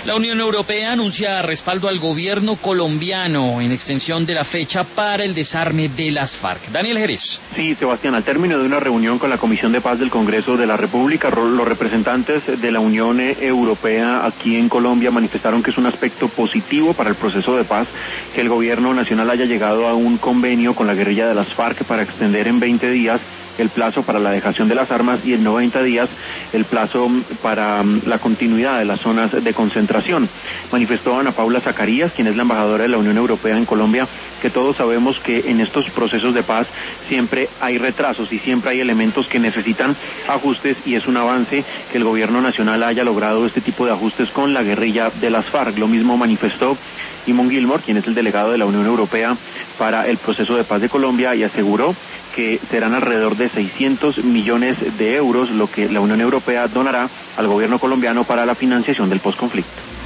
La Unión Europea anuncia respaldo al gobierno colombiano en extensión de la fecha para el desarme de las FARC. Daniel Jerez. Sí, Sebastián, al término de una reunión con la Comisión de Paz del Congreso de la República, los representantes de la Unión Europea aquí en Colombia manifestaron que es un aspecto positivo para el proceso de paz que el gobierno nacional haya llegado a un convenio con la guerrilla de las FARC para extender en 20 días el plazo para la dejación de las armas y en 90 días el plazo para la continuidad de las zonas de concentración. Manifestó Ana Paula Zacarías, quien es la embajadora de la Unión Europea en Colombia, que todos sabemos que en estos procesos de paz siempre hay retrasos y siempre hay elementos que necesitan ajustes, y es un avance que el gobierno nacional haya logrado este tipo de ajustes con la guerrilla de las FARC. Lo mismo manifestó Eamon Gilmore, quien es el delegado de la Unión Europea para el proceso de paz de Colombia, y aseguró que serán alrededor de 600 millones de euros lo que la Unión Europea donará al gobierno colombiano para la financiación del posconflicto.